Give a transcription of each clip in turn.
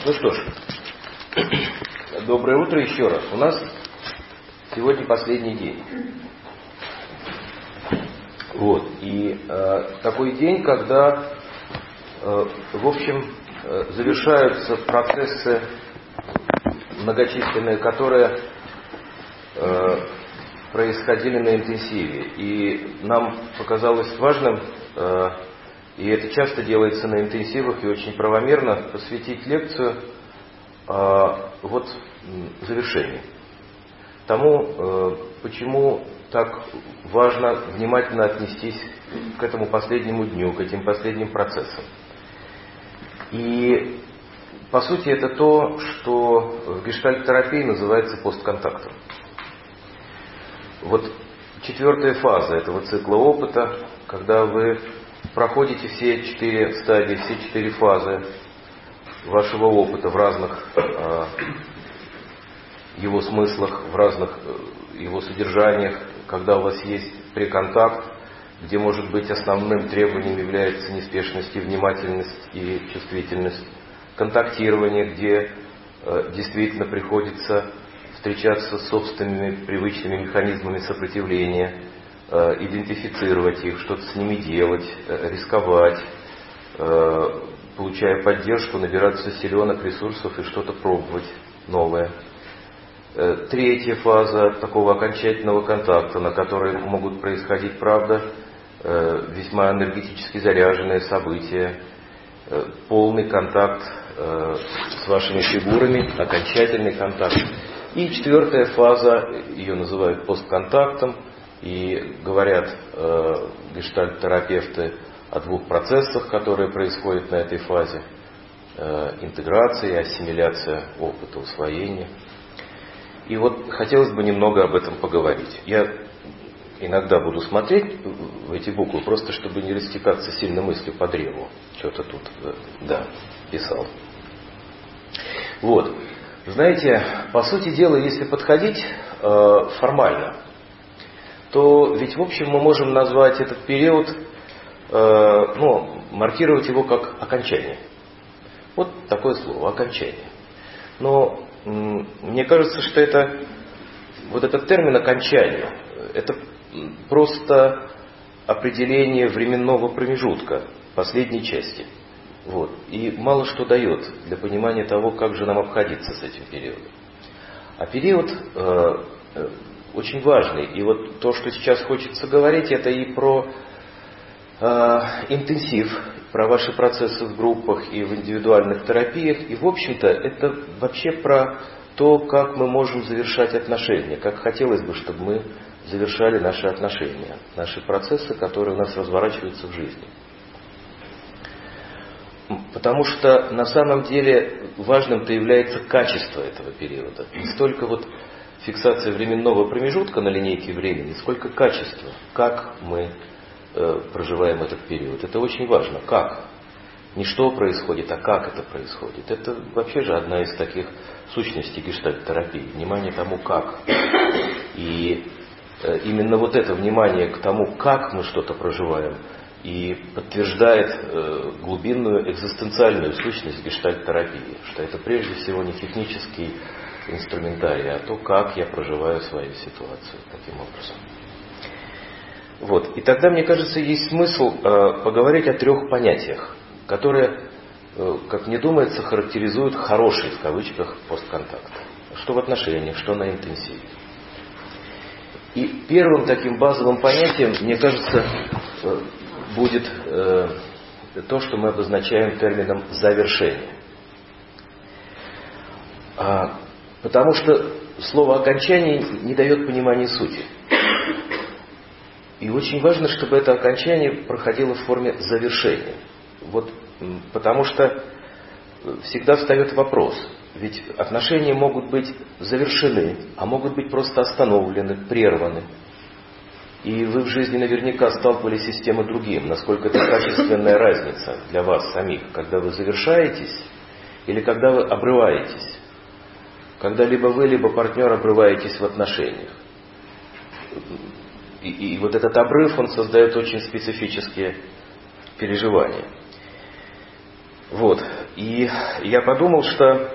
Ну что ж, доброе утро еще раз. У нас сегодня последний день. И такой день, когда, в общем, завершаются процессы многочисленные, которые происходили на интенсиве. И нам показалось важным, и это часто делается на интенсивах, и очень правомерно, посвятить лекцию завершению. Тому, почему так важно внимательно отнестись к этому последнему дню, к этим последним процессам. И, по сути, это то, что в гештальт-терапии называется постконтактом. Четвертая фаза этого цикла опыта, когда вы проходите все 4 стадии, все 4 фазы вашего опыта в разных его смыслах, в разных его содержаниях, когда у вас есть преконтакт, где, может быть, основным требованием является неспешность и внимательность и чувствительность, контактирование, где действительно приходится встречаться с собственными привычными механизмами сопротивления, идентифицировать их, что-то с ними делать, рисковать, получая поддержку, набираться силенок, ресурсов и что-то пробовать новое. Третья фаза такого окончательного контакта, на которой могут происходить, правда, весьма энергетически заряженные события, полный контакт с вашими фигурами, окончательный контакт. И четвертая фаза, ее называют постконтактом, и говорят гештальт-терапевты о 2 процессах, которые происходят на этой фазе: интеграция и ассимиляция опыта, усвоения. И хотелось бы немного об этом поговорить. Я иногда буду смотреть в эти буквы, просто чтобы не растекаться сильно мыслью по древу. Что-то тут, писал. Знаете, по сути дела, если подходить формально, то ведь, в общем, мы можем назвать этот период, маркировать его как окончание. Такое слово, окончание. Но мне кажется, что этот термин окончание, это просто определение временного промежутка, последней части. И мало что дает для понимания того, как же нам обходиться с этим периодом. А период очень важный. И то, что сейчас хочется говорить, это и про интенсив, про ваши процессы в группах и в индивидуальных терапиях. И, в общем-то, это вообще про то, как мы можем завершать отношения, как хотелось бы, чтобы мы завершали наши отношения, наши процессы, которые у нас разворачиваются в жизни. Потому что на самом деле важным-то является качество этого периода. Не столько фиксация временного промежутка на линейке времени, сколько качество, как мы проживаем этот период. Это очень важно. Как? Не что происходит, а как это происходит. Это вообще же одна из таких сущностей гештальт-терапии. Внимание тому, как. И именно это внимание к тому, как мы что-то проживаем, и подтверждает глубинную экзистенциальную сущность гештальт-терапии, что это прежде всего не технический инструментарий, а то, как я проживаю свою ситуацию таким образом. И тогда, мне кажется, есть смысл поговорить о 3 понятиях, которые, как мне думается, характеризуют хороший, в кавычках, постконтакт. Что в отношениях, что на интенсиве. И первым таким базовым понятием, мне кажется, будет то, что мы обозначаем термином «завершение». Потому что слово «окончание» не дает понимания сути. И очень важно, чтобы это окончание проходило в форме завершения. Потому что всегда встает вопрос. Ведь отношения могут быть завершены, а могут быть просто остановлены, прерваны. И вы в жизни наверняка сталкивались с тем и другим, насколько это качественная разница для вас самих, когда вы завершаетесь или когда вы обрываетесь. Когда либо вы, либо партнер обрываетесь в отношениях. И этот обрыв, он создает очень специфические переживания. И я подумал, что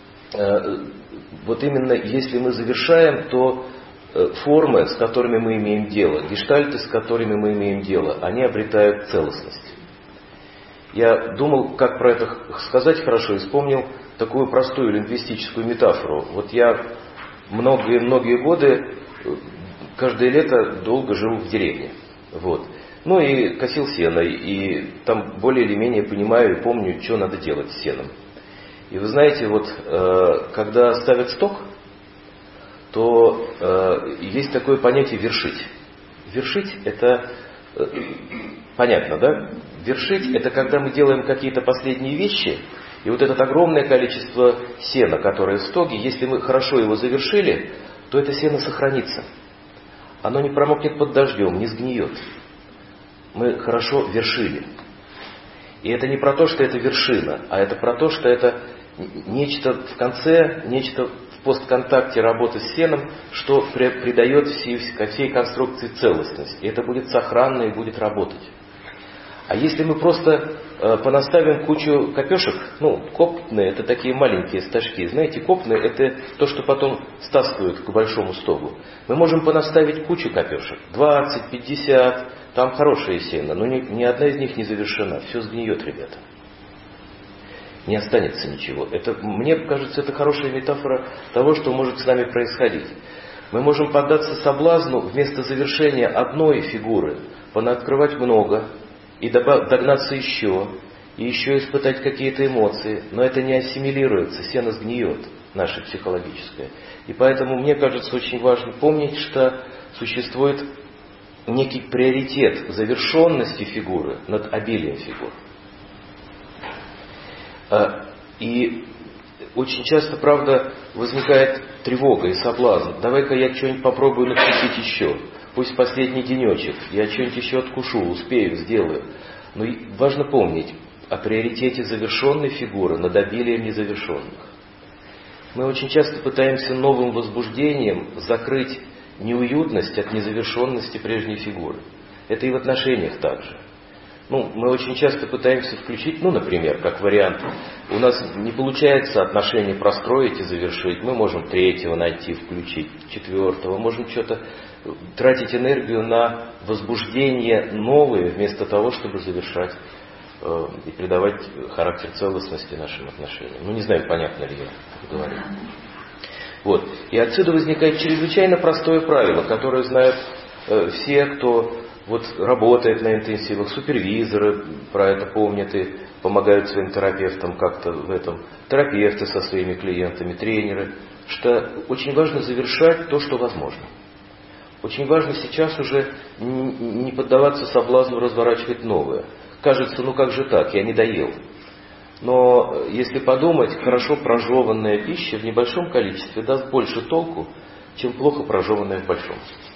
вот именно если мы завершаем, то формы, с которыми мы имеем дело, гештальты, с которыми мы имеем дело, они обретают целостность. Я думал, как про это сказать хорошо, и вспомнил такую простую лингвистическую метафору. Вот я многие годы, каждое лето долго жил в деревне. Вот. Ну и косил сено, и там более или менее понимаю и помню, что надо делать с сеном. И вы знаете, вот когда ставят сток, то есть такое понятие вершить. Вершить это понятно, да? Вершить это когда мы делаем какие-то последние вещи, и вот это огромное количество сена, которое в стоге, если мы хорошо его завершили, то это сено сохранится. Оно не промокнет под дождем, не сгниет. Мы хорошо вершили. И это не про то, что это вершина, а это про то, что это нечто в конце, нечто в постконтакте работы с сеном, что придает всей конструкции целостность. И это будет сохранно и будет работать. А если мы просто понаставим кучу копешек, копные это такие маленькие стажки, знаете, копные это то, что потом стаскивают к большому стогу. Мы можем понаставить кучу копешек, 20, 50, там хорошее сено, но ни одна из них не завершена, все сгниет, ребята. Не останется ничего. Мне кажется, это хорошая метафора того, что может с нами происходить. Мы можем поддаться соблазну вместо завершения одной фигуры понаоткрывать много, и догнаться еще, и еще испытать какие-то эмоции, но это не ассимилируется, сено сгниет, наше психологическое. И поэтому мне кажется очень важно помнить, что существует некий приоритет завершенности фигуры над обилием фигур. И очень часто, правда, возникает тревога и соблазн. Давай-ка я что-нибудь попробую накрутить еще. Пусть последний денечек, я что-нибудь еще откушу, успею, сделаю. Но важно помнить о приоритете завершенной фигуры над обилием незавершенных. Мы очень часто пытаемся новым возбуждением закрыть неуютность от незавершенности прежней фигуры. Это и в отношениях также. Мы очень часто пытаемся включить, например, как вариант, у нас не получается отношения простроить и завершить, мы можем третьего найти, включить, четвертого, можем что-то тратить энергию на возбуждение новое, вместо того, чтобы завершать и придавать характер целостности нашим отношениям. Не знаю, понятно ли я говорю. Вот. И отсюда возникает чрезвычайно простое правило, которое знают все, кто работает на интенсивах, супервизоры про это помнят и помогают своим терапевтам как-то в этом, терапевты со своими клиентами, тренеры, что очень важно завершать то, что возможно. Очень важно сейчас уже не поддаваться соблазну разворачивать новое. Кажется, как же так, я не доел. Но если подумать, хорошо прожеванная пища в небольшом количестве даст больше толку, чем плохо прожеванная в большом.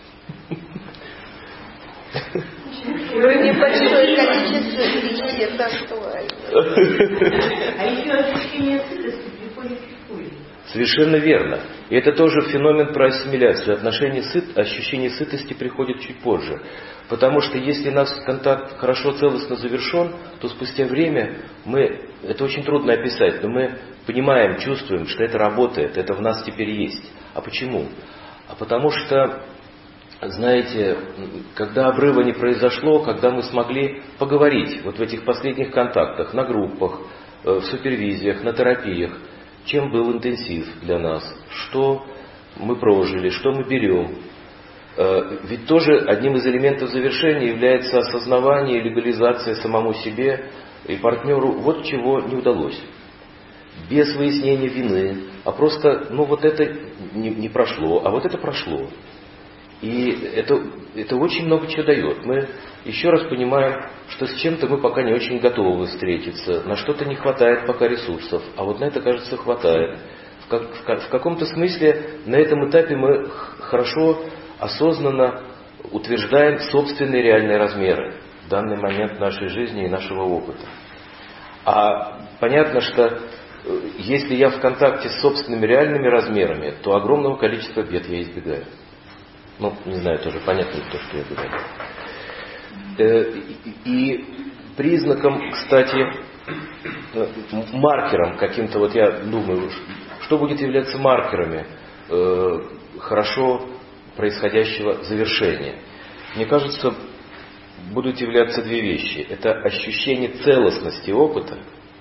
Небольшое количество пищи, это актуально. А еще ощущение сытости приходит позже. Совершенно верно. И это тоже феномен про ассимиляцию. Ощущение сытости приходит чуть позже. Потому что если наш контакт хорошо целостно завершен, то спустя время это очень трудно описать, но мы понимаем, чувствуем, что это работает, это в нас теперь есть. А почему? А потому что, знаете, когда обрыва не произошло, когда мы смогли поговорить в этих последних контактах, на группах, в супервизиях, на терапиях, чем был интенсив для нас, что мы прожили, что мы берем. Ведь тоже одним из элементов завершения является осознавание и легализация самому себе и партнеру чего не удалось. Без выяснения вины, а просто, это не прошло, а это прошло. И это очень много чего дает. Мы еще раз понимаем, что с чем-то мы пока не очень готовы встретиться, на что-то не хватает пока ресурсов, а на это, кажется, хватает. В каком-то смысле на этом этапе мы хорошо, осознанно утверждаем собственные реальные размеры в данный момент нашей жизни и нашего опыта. А понятно, что если я в контакте с собственными реальными размерами, то огромного количества бед я избегаю. Не знаю, тоже понятно ли то, что я говорю. И признаком, кстати, маркером каким-то, вот я думаю, что будет являться маркерами хорошо происходящего завершения. Мне кажется, будут являться две вещи. Это ощущение целостности опыта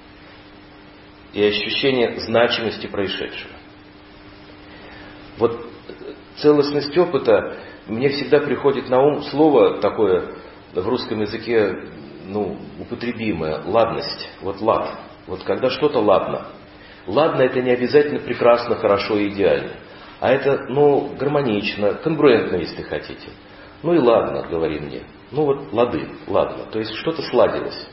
и ощущение значимости происшедшего. Вот целостность опыта, мне всегда приходит на ум слово такое в русском языке, употребимое, ладность. Вот лад. Вот когда что-то ладно. Ладно — это не обязательно прекрасно, хорошо и идеально. А это, гармонично, конгруентно, если хотите. И ладно, говори мне. Лады, ладно. То есть что-то сладилось.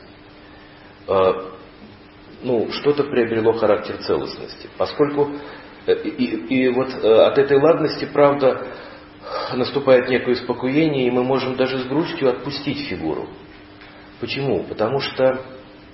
Что-то приобрело характер целостности. Поскольку от этой ладности, правда, наступает некое успокоение, и мы можем даже с грустью отпустить фигуру. Почему? Потому что,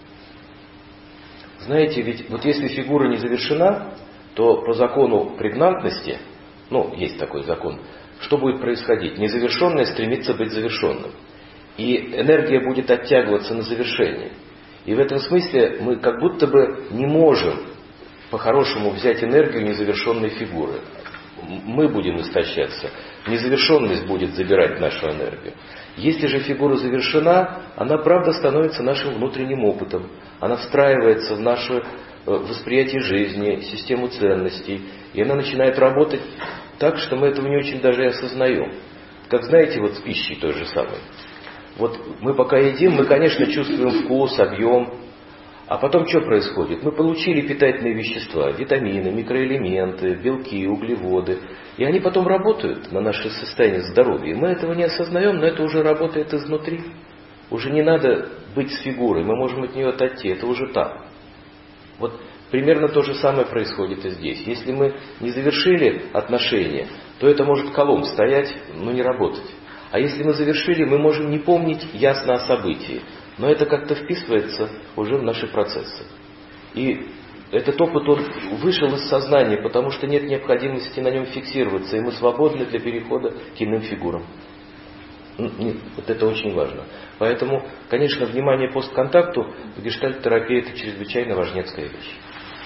знаете, ведь вот если фигура не завершена, то по закону прегнантности, есть такой закон, что будет происходить? Незавершенное стремится быть завершенным. И энергия будет оттягиваться на завершение. И в этом смысле мы как будто бы не можем по-хорошему взять энергию незавершенной фигуры. Мы будем истощаться. Незавершенность будет забирать нашу энергию. Если же фигура завершена, она, правда, становится нашим внутренним опытом. Она встраивается в наше восприятие жизни, систему ценностей. И она начинает работать так, что мы этого не очень даже и осознаем. Как знаете, с пищей той же самой. Мы пока едим, мы, конечно, чувствуем вкус, объем. А потом что происходит? Мы получили питательные вещества, витамины, микроэлементы, белки, углеводы. И они потом работают на наше состояние здоровья. И мы этого не осознаем, но это уже работает изнутри. Уже не надо быть с фигурой, мы можем от нее отойти, это уже там. Примерно то же самое происходит и здесь. Если мы не завершили отношения, то это может колом стоять, но не работать. А если мы завершили, мы можем не помнить ясно о событии. Но это как-то вписывается уже в наши процессы. И этот опыт, он вышел из сознания, потому что нет необходимости на нем фиксироваться, и мы свободны для перехода к иным фигурам. Это очень важно. Поэтому, конечно, внимание постконтакту в гештальт-терапии — это чрезвычайно важнецкая вещь.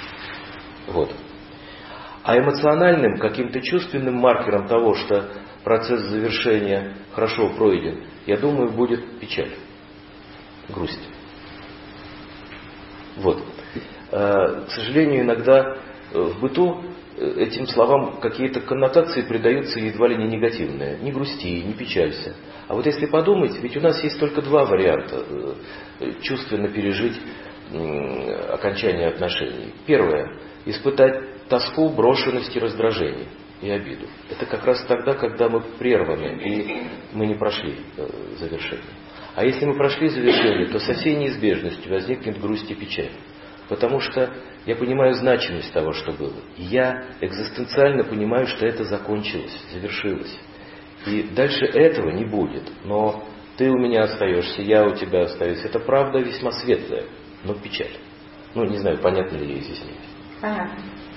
А эмоциональным, каким-то чувственным маркером того, что процесс завершения хорошо пройден, я думаю, будет печаль, грусть. К сожалению, иногда в быту этим словам какие-то коннотации придаются едва ли не негативные. Не грусти, не печалься. А если подумать, ведь у нас есть только два варианта чувственно пережить окончание отношений. Первое — испытать тоску, брошенность и раздражение, и обиду. Это как раз тогда, когда мы прерваны, и мы не прошли завершение. А если мы прошли завершение, то со всей неизбежностью возникнет грусть и печаль. Потому что я понимаю значимость того, что было. И я экзистенциально понимаю, что это закончилось, завершилось. И дальше этого не будет. Но ты у меня остаешься, я у тебя остаюсь. Это правда весьма светлая, но печаль. Не знаю, понятно ли я изъясняюсь. Понятно.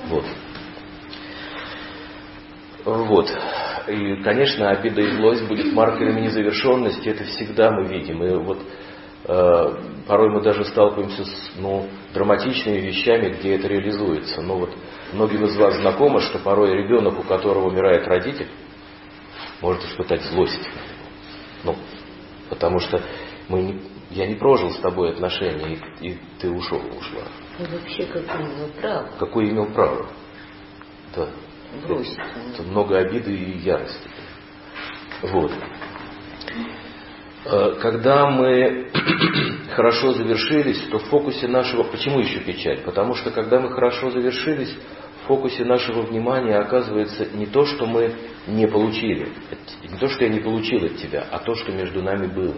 И, конечно, обида и злость будет маркерами незавершенности. Это всегда мы видим. И порой мы даже сталкиваемся с драматичными вещами, где это реализуется. Многим из вас знакомо, что порой ребенок, у которого умирает родитель, может испытать злость. Потому что я не прожил с тобой отношения, и ты ушла. И вообще, какое имел право? Какое имел право? Да. Грусть. Это много обиды и ярости. Когда мы хорошо завершились, то в фокусе нашего... Почему еще печаль? Потому что когда мы хорошо завершились, в фокусе нашего внимания оказывается не то, что мы не получили. Не то, что я не получил от тебя, а то, что между нами было.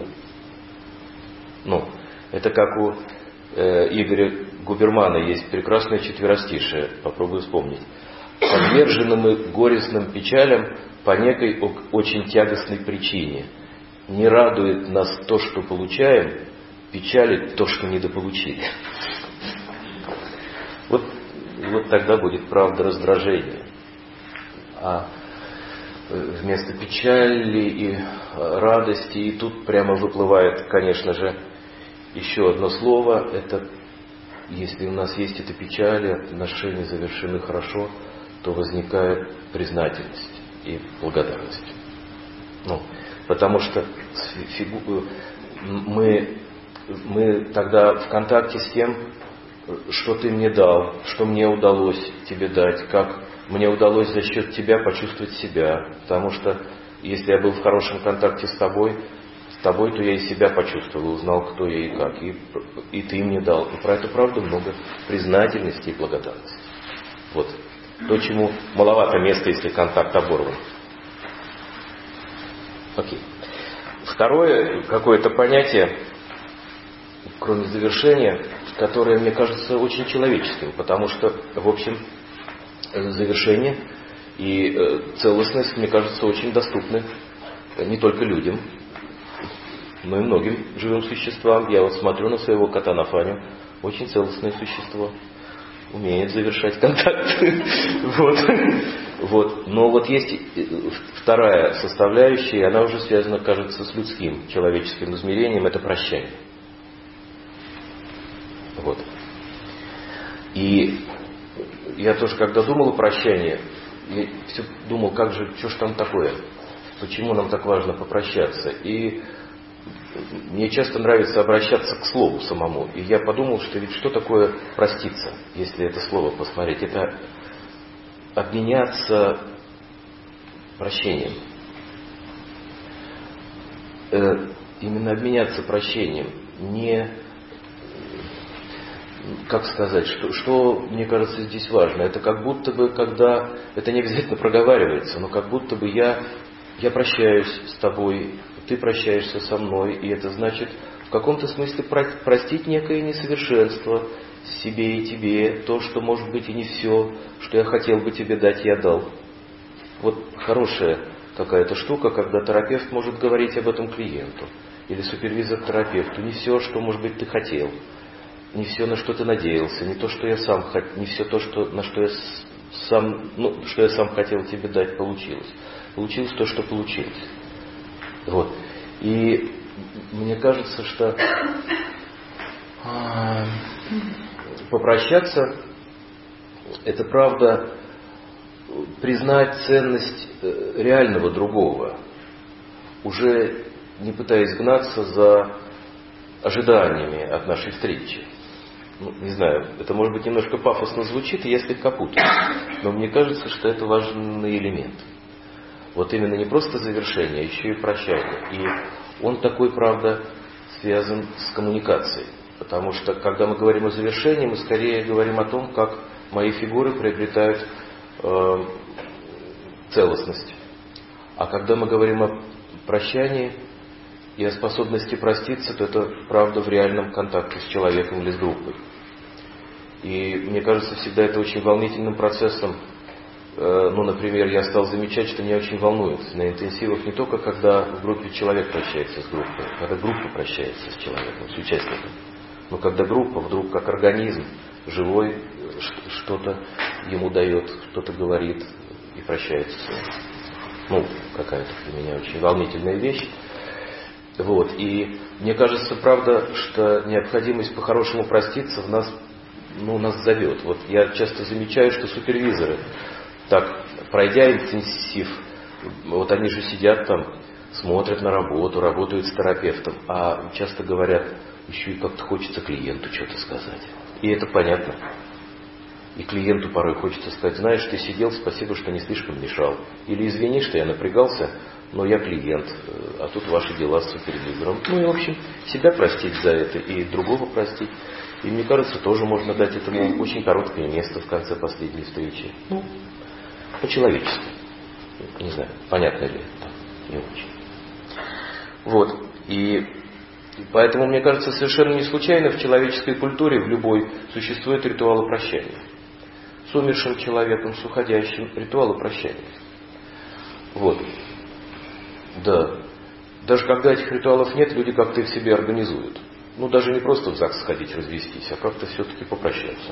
Это как у Игоря Губермана есть прекрасное четверостишее. Попробую вспомнить. Подвержены мы горестным печалям по некой очень тягостной причине. Не радует нас то, что получаем, печалит то, что недополучили. Тогда будет, правда, раздражение. А вместо печали и радости, и тут прямо выплывает, конечно же, еще одно слово, это если у нас есть эта печаль, отношения завершены хорошо, то возникает признательность и благодарность. Потому что мы тогда в контакте с тем, что ты мне дал, что мне удалось тебе дать, как мне удалось за счет тебя почувствовать себя. Потому что если я был в хорошем контакте с тобой, то я и себя почувствовал, узнал, кто я и как. И ты мне дал. И про эту правду много признательности и благодарности. Вот. То, чему маловато места, если контакт оборван. Окей. Второе какое-то понятие, кроме завершения, которое мне кажется очень человеческим, потому что, в общем, завершение и целостность, мне кажется, очень доступны не только людям, но и многим живым существам. Я вот смотрю на своего кота Нафаню, очень целостное существо, умеет завершать контакт. Но вот есть вторая составляющая, и она уже связана, кажется, с людским, человеческим измерением, это прощание. Вот. И я тоже, когда думал о прощании, я все думал, что ж там такое, почему нам так важно попрощаться. И мне часто нравится обращаться к слову самому. И я подумал, что ведь что такое проститься, если это слово посмотреть? Это обменяться прощением. Именно обменяться прощением. Не, как сказать, что мне кажется здесь важно. Это как будто бы, когда, это не обязательно проговаривается, но как будто бы я прощаюсь с тобой, ты прощаешься со мной, и это значит в каком-то смысле простить некое несовершенство себе и тебе, то, что может быть и не все, что я хотел бы тебе дать, я дал. Вот хорошая какая-то штука, когда терапевт может говорить об этом клиенту, или супервизор терапевту, не все, что, может быть, ты хотел, не все, на что ты надеялся, не то, что я сам хотел, не все то, что я сам хотел тебе дать, получилось. Получилось то, что получилось. Вот. И мне кажется, что попрощаться — это правда признать ценность реального другого, уже не пытаясь гнаться за ожиданиями от нашей встречи. Не знаю, это может быть немножко пафосно звучит, и я слегка путаю, но мне кажется, что это важный элемент. Вот именно не просто завершение, а еще и прощание. И он такой, правда, связан с коммуникацией. Потому что, когда мы говорим о завершении, мы скорее говорим о том, как мои фигуры приобретают целостность. А когда мы говорим о прощании и о способности проститься, то это правда в реальном контакте с человеком или с группой. И мне кажется, всегда это очень волнительным процессом. Например, я стал замечать, что меня очень волнует на интенсивах не только когда в группе человек прощается с группой, когда группа прощается с человеком, с участником, но когда группа вдруг как организм живой что-то ему дает, что-то говорит и прощается с ним. Какая-то для меня очень волнительная вещь. Вот. И мне кажется, правда, что необходимость по-хорошему проститься в нас, нас зовет. Вот я часто замечаю, что супервизоры, так, пройдя интенсив, вот они же сидят там, смотрят на работу, работают с терапевтом, а часто говорят, еще и как-то хочется клиенту что-то сказать. И это понятно. И клиенту порой хочется сказать, знаешь, ты сидел, спасибо, что не слишком мешал. Или извини, что я напрягался, но я клиент, а тут ваши дела с супервизором. И, в общем, себя простить за это и другого простить. И мне кажется, тоже можно дать этому очень короткое место в конце последней встречи. По-человечески. Не знаю, понятно ли это? Не очень. Вот. И поэтому, мне кажется, совершенно не случайно в человеческой культуре, в любой, существуют ритуалы прощания. С умершим человеком, с уходящим, ритуалы прощания. Вот. Да. Даже когда этих ритуалов нет, люди как-то их себе организуют. Даже не просто в ЗАГС сходить, развестись, а как-то все-таки попрощаться.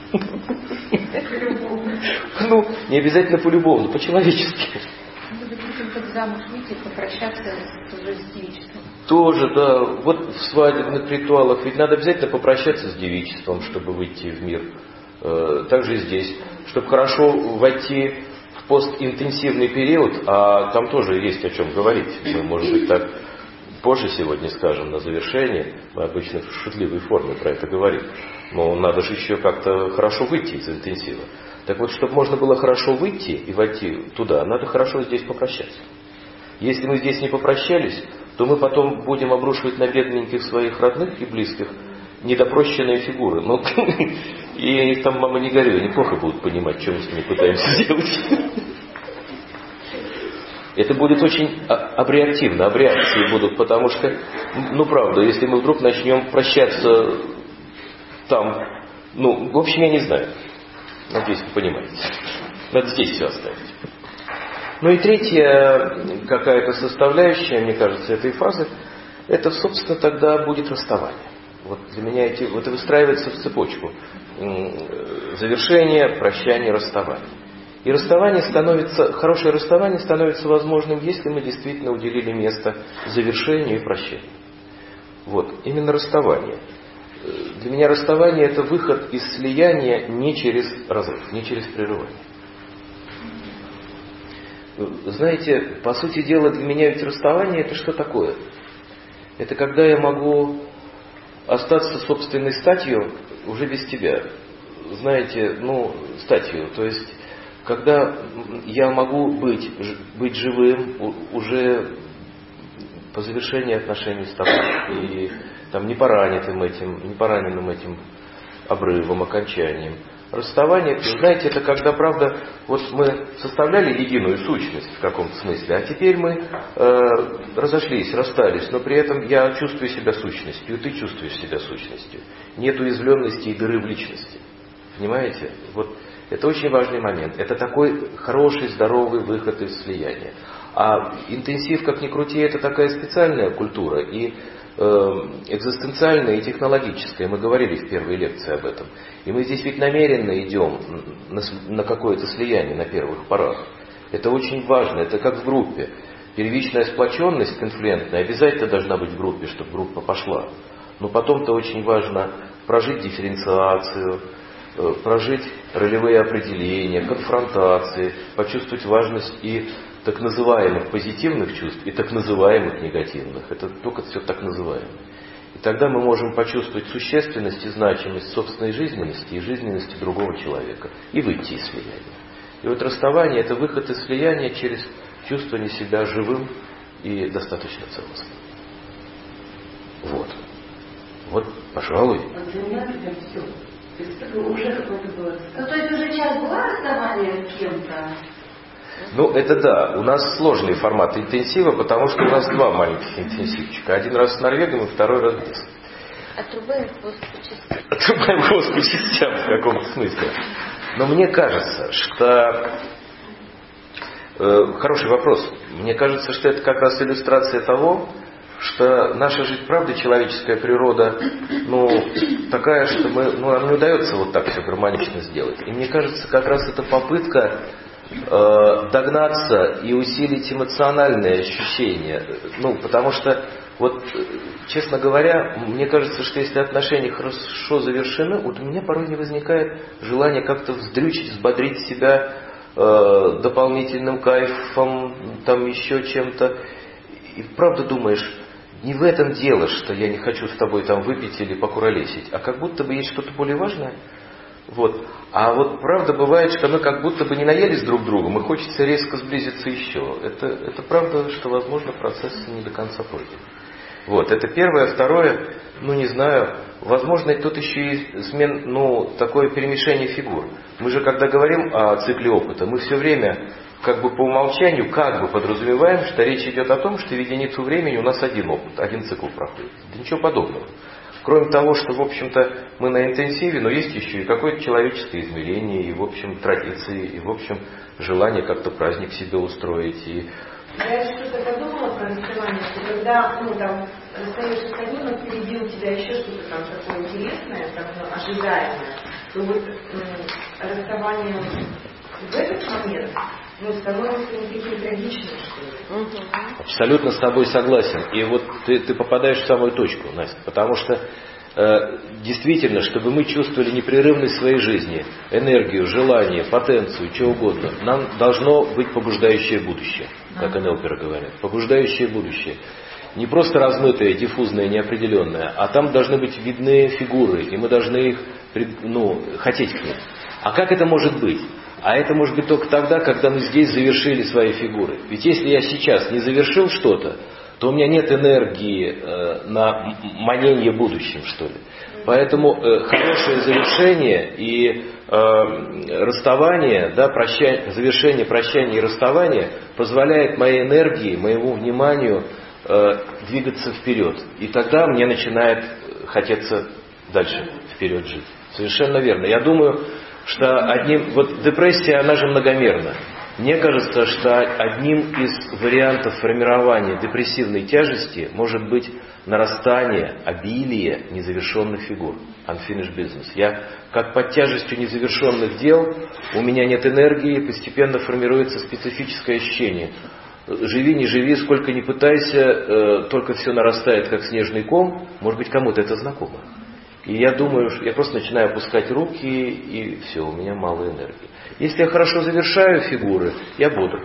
Не обязательно полюбовно, по-человечески. Допустим, как замуж выйти, попрощаться с жизнью. Тоже, да. Вот в свадебных ритуалах ведь надо обязательно попрощаться с девичеством, чтобы выйти в мир. Также и здесь. Чтобы хорошо войти в постинтенсивный период, а там тоже есть о чем говорить. Мы, может быть, так позже сегодня скажем на завершении. Мы обычно в шутливой форме про это говорим. Но надо же еще как-то хорошо выйти из интенсива. Так вот, чтобы можно было хорошо выйти и войти туда, надо хорошо здесь попрощаться. Если мы здесь не попрощались, то мы потом будем обрушивать на бедненьких своих родных и близких недопрощенные фигуры. Ну, и там, мама, не горюй, они плохо будут понимать, что мы с ними пытаемся сделать. Это будет очень абреактивно, абреакции будут, потому что, ну, правда, если мы вдруг начнем прощаться там, ну, в общем, я не знаю. Надеюсь, вы понимаете. Надо здесь все оставить. Ну и третья какая-то составляющая, мне кажется, этой фазы, это, собственно, тогда будет расставание. Вот для меня это выстраивается в цепочку. Завершение, прощание, расставание. И хорошее расставание становится возможным, если мы действительно уделили место завершению и прощению. Вот, именно расставание. Для меня расставание – это выход из слияния не через разрыв, не через прерывание. Знаете, по сути дела, для меня ведь расставание – это что такое? Это когда я могу остаться собственной статью уже без тебя. Знаете, статью. То есть, когда я могу быть живым уже по завершении отношений с тобой. И там не пораненным этим обрывом, окончанием. Расставание, знаете, это когда, правда, вот мы составляли единую сущность в каком-то смысле, а теперь мы разошлись, расстались, но при этом я чувствую себя сущностью, и ты чувствуешь себя сущностью. Нет уязвленности и дыры в личности. Понимаете? Вот это очень важный момент. Это такой хороший, здоровый выход из слияния. А интенсив, как ни крути, это такая специальная культура, и экзистенциальная и технологическая. Мы говорили в первой лекции об этом. И мы здесь ведь намеренно идем на какое-то слияние на первых порах. Это очень важно, это как в группе. Первичная сплоченность конфлиентная обязательно должна быть в группе, чтобы группа пошла. Но потом-то очень важно прожить дифференциацию, прожить ролевые определения, конфронтации, почувствовать важность и так называемых позитивных чувств, и так называемых негативных. Это только все так называемое. И тогда мы можем почувствовать существенность и значимость собственной жизненности и жизненности другого человека. И выйти из слияния. И вот расставание – это выход из слияния через чувствование себя живым и достаточно целостным. Вот, пожалуй. Для меня это все. То есть это уже какое-то было. То есть уже сейчас было расставание с кем-то? Это да. У нас сложный формат интенсива, потому что у нас два маленьких интенсивчика. Один раз с Норвегом и второй раз здесь. Отрубаем хвост по частям. Отрубаем хвост по частям в каком-то смысле. Но мне кажется, что... Хороший вопрос. Мне кажется, что это как раз иллюстрация того, что наша жизнь, правда, человеческая природа, такая, что нам не удается вот так все гармонично сделать. И мне кажется, как раз это попытка догнаться и усилить эмоциональные ощущения. Потому что, честно говоря, мне кажется, что если отношения хорошо завершены, у меня порой не возникает желания как-то вздрючить, взбодрить себя дополнительным кайфом, там еще чем-то. И правда думаешь, не в этом дело, что я не хочу с тобой там выпить или покуролесить, а как будто бы есть что-то более важное. А правда бывает, что мы как будто бы не наелись друг другом, и хочется резко сблизиться еще. Это правда, что, возможно, процесс не до конца пройден. Это первое. Второе, не знаю, возможно, тут еще и такое перемешение фигур. Мы же, когда говорим о цикле опыта, мы все время как бы по умолчанию подразумеваем, что речь идет о том, что в единицу времени у нас один опыт, один цикл проходит. Да ничего подобного. Кроме того, что, в общем-то, мы на интенсиве, но есть еще и какое-то человеческое измерение, и, в общем, традиции, и, в общем, желание как-то праздник себе устроить. Я что-то подумала про расставание, что когда, расстаешься с одним, но впереди у тебя еще что-то там такое интересное, ожидаемое, то расставание в этот момент ну, становятся не такие трагичные, что ли. Абсолютно с тобой согласен. И вот ты попадаешь в самую точку, Настя, потому что действительно, чтобы мы чувствовали непрерывность своей жизни, энергию, желание, потенцию, что угодно, нам должно быть побуждающее будущее, как НЛПеры говорят. Побуждающее будущее. Не просто размытое, диффузное, неопределенное, а там должны быть видны фигуры, и мы должны их хотеть к ним. А как это может быть? А это может быть только тогда, когда мы здесь завершили свои фигуры. Ведь если я сейчас не завершил что-то, то у меня нет энергии на манение будущим, что ли. Поэтому хорошее завершение и расставание, да, завершение, прощание и расставание позволяет моей энергии, моему вниманию двигаться вперед. И тогда мне начинает хотеться дальше вперед жить. Совершенно верно. Я думаю, что депрессия, она же многомерна. Мне кажется, что одним из вариантов формирования депрессивной тяжести может быть нарастание, обилие незавершенных фигур. Unfinished business. Я, как под тяжестью незавершенных дел, у меня нет энергии, постепенно формируется специфическое ощущение. Живи, не живи, сколько ни пытайся, только все нарастает, как снежный ком. Может быть, кому-то это знакомо. И я думаю, я просто начинаю опускать руки, и все, у меня мало энергии. Если я хорошо завершаю фигуры, я бодр.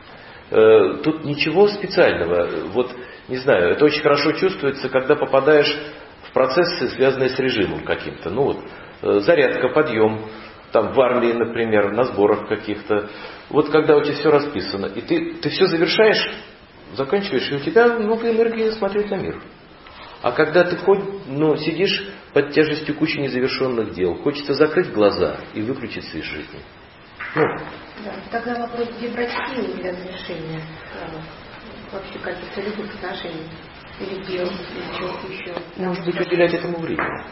Тут ничего специального. Вот, не знаю, это очень хорошо чувствуется, когда попадаешь в процессы, связанные с режимом каким-то. Зарядка, подъем, там в армии, например, на сборах каких-то. Вот когда у тебя все расписано, и ты все завершаешь, заканчиваешь, и у тебя много энергии смотреть на мир. А когда ты сидишь под тяжестью кучи незавершенных дел, хочется закрыть глаза и выключить свет жизни. Да, тогда вопрос, где брать силы для завершения вообще каких-то любых отношений или дел, или чего-то еще. Может быть, уделять этому время.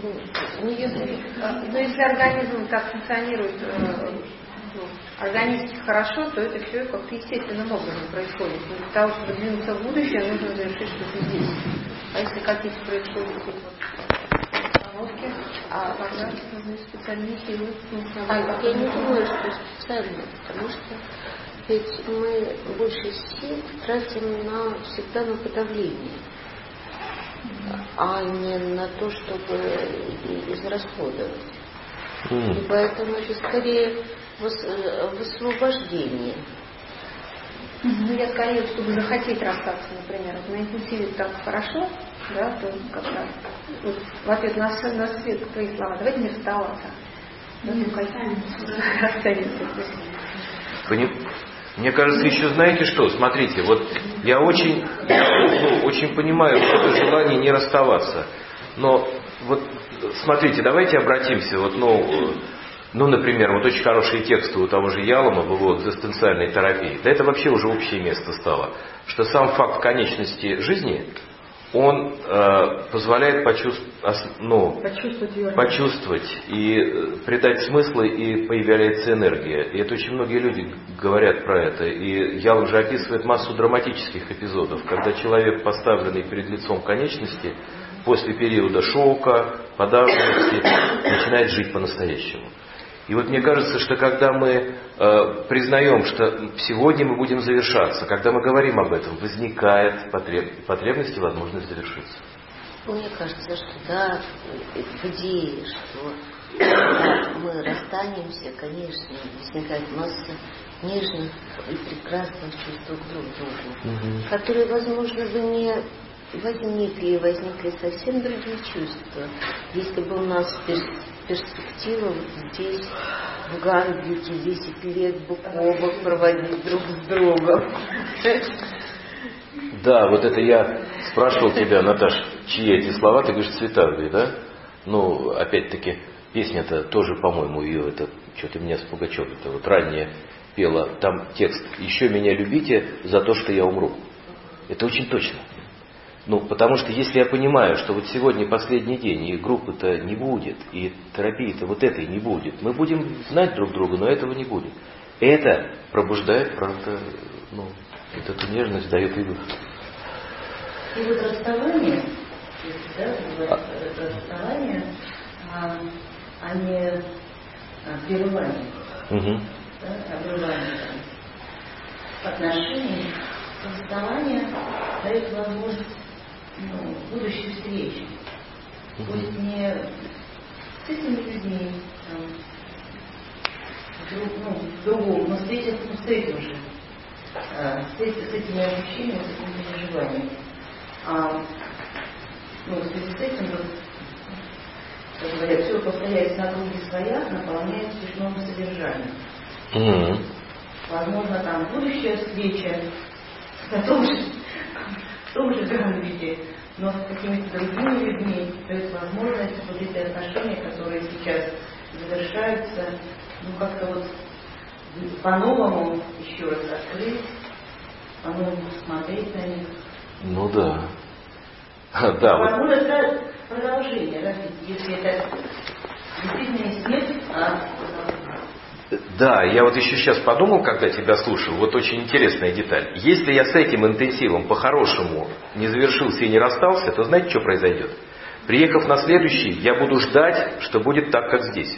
Если организм так функционирует органически хорошо, то это все как-то естественным образом происходит. Но для того, чтобы двинуться в будущее, нужно завершить что-то здесь. А если какие-то происходят остановки, тогда нужны специальные силы. Я не думаю, что специально, потому что ведь мы больше сил тратим всегда на подавление, а не на то, чтобы израсходовать. И поэтому это скорее высвобождение. Я скорее, чтобы захотеть расстаться, например. На интенсиве так хорошо, да, то когда в ответ на свет твои слова, давайте не расставаться. Мне кажется, еще знаете что? Смотрите, вот я очень понимаю это желание не расставаться. Но вот смотрите, давайте обратимся, например, очень хорошие тексты у того же Ялома в его экзистенциальной терапии. Да это вообще уже общее место стало. Что сам факт конечности жизни, он позволяет почувствовать и придать смыслы, и появляется энергия. И это очень многие люди говорят про это. И Ялом же описывает массу драматических эпизодов, когда человек, поставленный перед лицом конечности, после периода шока, подавленности, начинает жить по-настоящему. И вот мне кажется, что когда мы признаем, что сегодня мы будем завершаться, когда мы говорим об этом, возникает потребность и возможность завершиться. Мне кажется, что да, в идее, что когда мы расстанемся, конечно, возникает масса нежных и прекрасных чувств друг к другу, которые, возможно, бы не возникли совсем другие чувства, если бы у нас перспектива здесь, в Гамбике, 10 лет буквок проводить друг с другом. Да, вот это я спрашивал тебя, Наташ, чьи эти слова, ты говоришь, Цветаевой, да? Опять-таки, песня-то тоже, по-моему, ее, это что-то меня с Пугачевой, это вот ранее пела, там текст «Еще меня любите за то, что я умру». Это очень точно. Потому что если я понимаю, что вот сегодня последний день, и группы-то не будет, и терапии-то вот этой не будет, мы будем знать друг друга, но этого не будет. Это пробуждает, правда, вот эту нежность, дает и выход. И вот расставание, расставание, а не прерывание. Угу. Обрывание. отношений расставание дает возможность будущей встречи. Пусть не с этими людьми, другого, но встретиться с этим же, с этими ощущениями, с этими переживаниями. В связи с этим, как говорят, все повторяется на круге своя, наполняется лишь новым содержанием. Возможно, там будущая встреча в том же Гамлете, но с какими-то другими людьми дает возможность вот эти отношения, которые сейчас завершаются, как-то вот по-новому еще раз открыть, по-новому смотреть на них. Ну да. Да, возможно, это продолжение, да, если это действительно не смерть, Да, я вот еще сейчас подумал, когда тебя слушал, вот очень интересная деталь. Если я с этим интенсивом по-хорошему не завершился и не расстался, то знаете, что произойдет? Приехав на следующий, я буду ждать, что будет так, как здесь.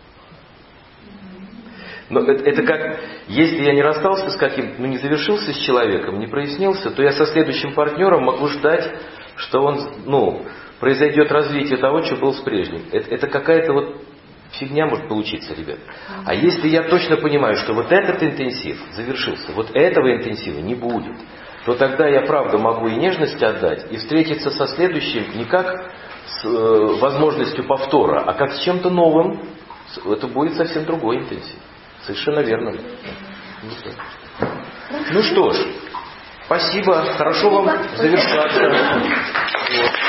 Но это как, если я не расстался с каким-то, не завершился с человеком, не прояснился, то я со следующим партнером могу ждать, что он, произойдет развитие того, что было с прежним. Это какая-то вот фигня может получиться, ребят. А если я точно понимаю, что вот этот интенсив завершился, вот этого интенсива не будет, то тогда я правда могу и нежность отдать, и встретиться со следующим не как с возможностью повтора, а как с чем-то новым. Это будет совсем другой интенсив. Совершенно верно. Ну что ж, спасибо. Хорошо вам завершаться. Вот.